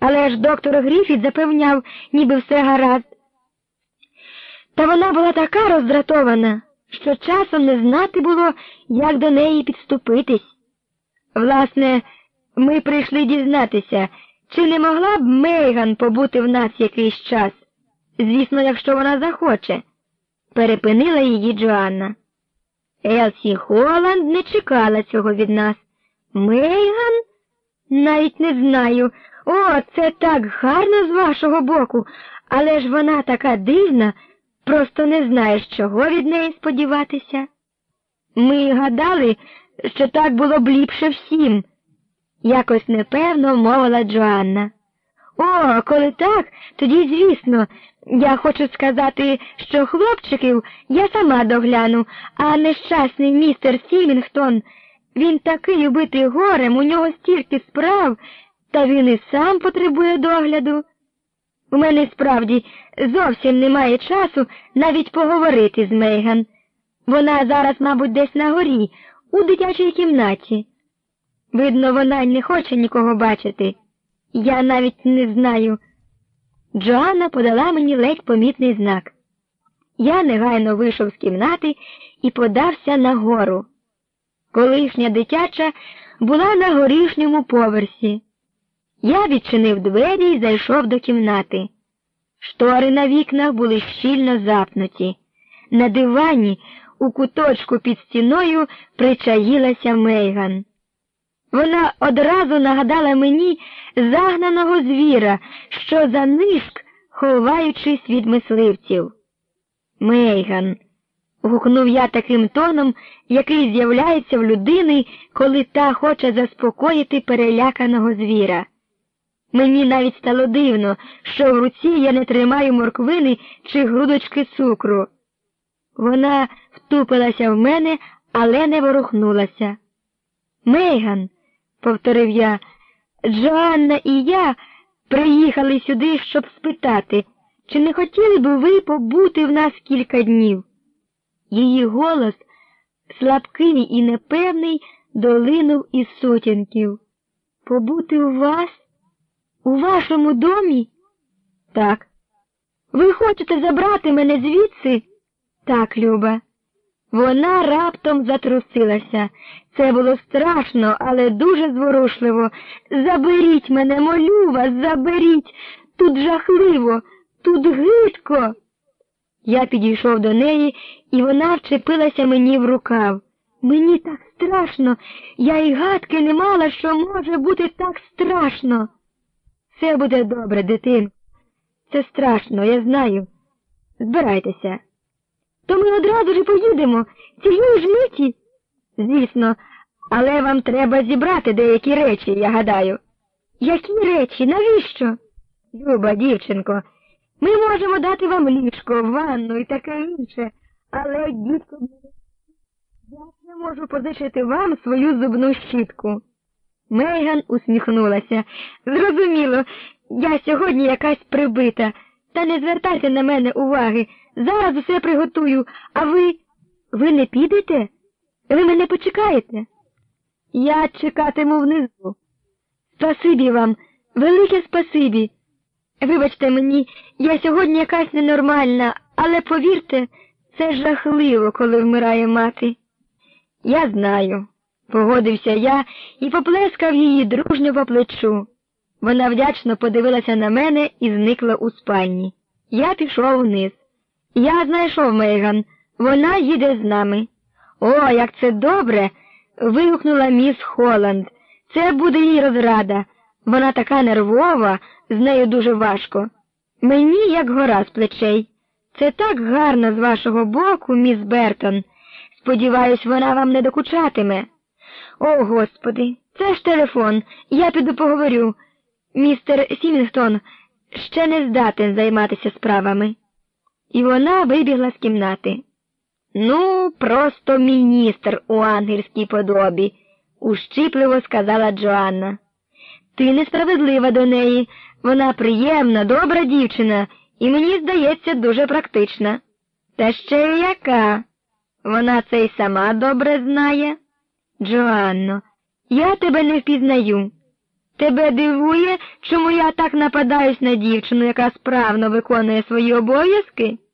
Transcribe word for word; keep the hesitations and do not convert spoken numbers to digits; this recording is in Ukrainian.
Але ж доктор Гріфіт запевняв, ніби все гаразд. Та вона була така роздратована, що часом не знати було, як до неї підступитись. Власне, ми прийшли дізнатися, чи не могла б Мейган побути в нас якийсь час? Звісно, якщо вона захоче. Перепинила її Джоанна. Елсі Холланд не чекала цього від нас. Мейган? Навіть не знаю. О, це так гарно з вашого боку, але ж вона така дивна, просто не знаєш, чого від неї сподіватися. Ми гадали, що так було б ліпше всім, якось непевно мовила Джоанна. О, коли так, тоді, звісно, я хочу сказати, що хлопчиків я сама догляну, а нещасний містер Сімінгтон, він такий убитий горем, у нього стільки справ, та він і сам потребує догляду. У мене справді зовсім немає часу навіть поговорити з Мейган. Вона зараз, мабуть, десь на горі, у дитячій кімнаті. Видно, вона й не хоче нікого бачити. Я навіть не знаю. Джоанна подала мені ледь помітний знак. Я негайно вийшов з кімнати і подався нагору. Колишня дитяча була на горішньому поверсі. Я відчинив двері і зайшов до кімнати. Штори на вікнах були щільно запнуті. На дивані, у куточку під стіною, причаїлася Мейган. Вона одразу нагадала мені загнаного звіра, що занишк, ховаючись від мисливців. Мейган, гукнув я таким тоном, який з'являється в людини, коли та хоче заспокоїти переляканого звіра. Мені навіть стало дивно, що в руці я не тримаю морквини чи грудочки цукру. Вона втупилася в мене, але не ворухнулася. Мейган, повторив я, Джоанна і я приїхали сюди, щоб спитати, чи не хотіли б ви побути в нас кілька днів? Її голос, слабкий і непевний, долинув із сутінків. Побути у вас? У вашому домі? Так. Ви хочете забрати мене звідси? Так, Люба. Вона раптом затрусилася. Це було страшно, але дуже зворушливо. Заберіть мене, молю вас, заберіть. Тут жахливо, тут гидко. Я підійшов до неї, і вона вчепилася мені в рукав. Мені так страшно, я й гадки не мала, що може бути так страшно. Все буде добре, дитин. Це страшно, я знаю. Збирайтеся. То ми одразу ж поїдемо, цієї ж миті. Звісно, але вам треба зібрати деякі речі, я гадаю. Які речі? Навіщо? Люба, дівчинко, ми можемо дати вам ліжко, ванну і таке інше, але, дітко, я не можу позичити вам свою зубну щітку. Мейган усміхнулася. Зрозуміло, я сьогодні якась прибита. Та не звертайте на мене уваги. Зараз усе приготую. А ви... ви не підете? Ви мене почекаєте? Я чекатиму внизу. Спасибі вам, велике спасибі. Вибачте мені, я сьогодні якась ненормальна, але повірте, це жахливо, коли вмирає мати. Я знаю. Погодився я і поплескав її дружньо по плечу. Вона вдячно подивилася на мене і зникла у спальні. Я пішов вниз. Я знайшов Мейган. Вона їде з нами. О, як це добре! Вигукнула міс Холланд. Це буде їй розрада. Вона така нервова, з нею дуже важко. Мені як гора з плечей. Це так гарно з вашого боку, міс Бертон. Сподіваюсь, вона вам не докучатиме. О, Господи, це ж телефон. Я піду поговорю. Містер Сімінгтон ще не здатен займатися справами. І вона вибігла з кімнати. Ну, просто міністр у ангельській подобі, ущипливо сказала Джоанна. Ти несправедлива до неї. Вона приємна, добра дівчина і, мені здається, дуже практична. Та ще й яка? Вона це й сама добре знає. Джоанно, я тебе не впізнаю. Тебе дивує, чому я так нападаюсь на дівчину, яка справно виконує свої обов'язки?